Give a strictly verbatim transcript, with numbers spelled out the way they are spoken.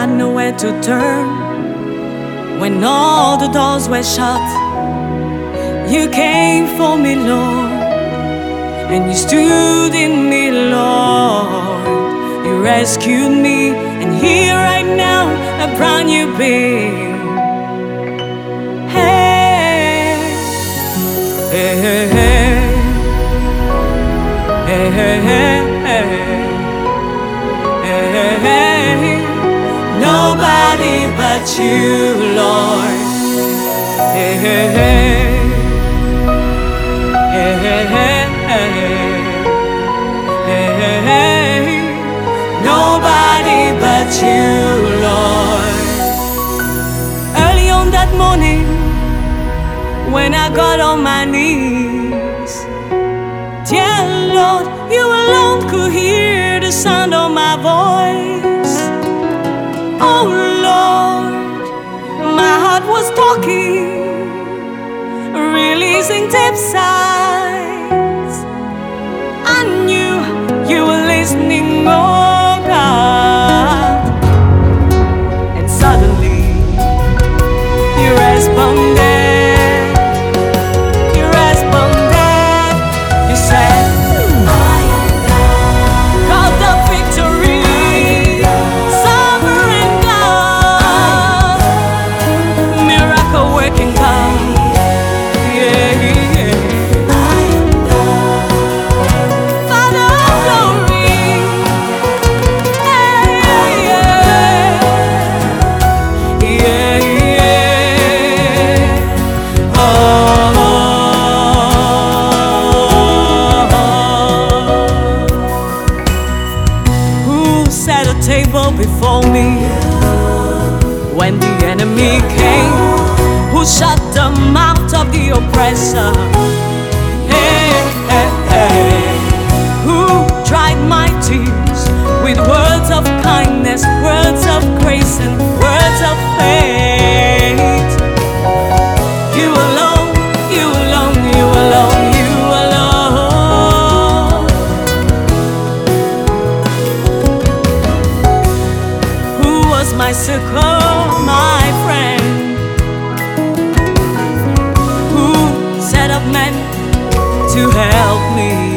had nowhere to turn. When all the doors were shut, you came for me, Lord, and you stood in me, Lord. You rescued me, and here right now, a brand new being. Hey, hey, hey, hey, hey, hey, hey, hey, hey. Nobody but you, Lord. Hey, hey, hey. Hey, hey, hey, hey, hey, hey. Nobody but you, Lord. Early on that morning, when I got on my knees, dear Lord, you alone could hear the sound of my voice. Oh Lord, my heart was talking, releasing deep sighs. I knew you were listening, oh God. And suddenly you responded, you responded. You said, I am God, God of victory, sovereign God, miracle working God. Set a table before me when the enemy came, who shut the mouth of the oppressor. Hey, hey, hey. Who dried my tears with words of kindness, words of grace, and words of faith. You alone, you alone, you alone, you alone. Who was my circle, my friend? Who set up men to help me?